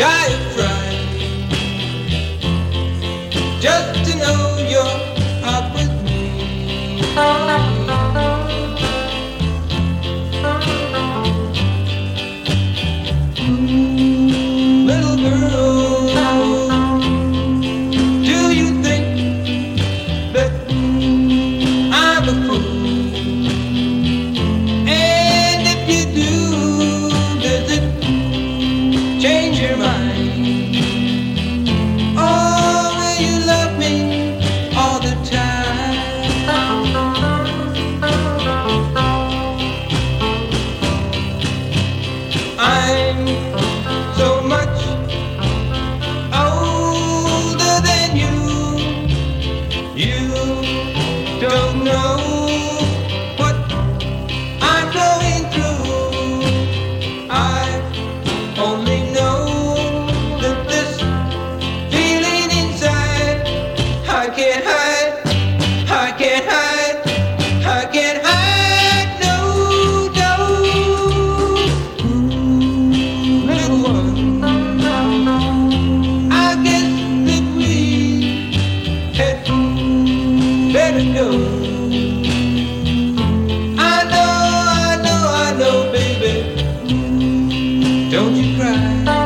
diaphragm, just to know you're out with me. Little girl, do you think that I'm a fool? And if you do, does it change your mind? Oh, will you love me all the time? I'm so much older than you. You don't know what I'm going through. I only know that this feeling inside I can't hide, I can't hide, I can't hide, no, no. Little one, I guess that we had better go. I know, baby, don't you cry.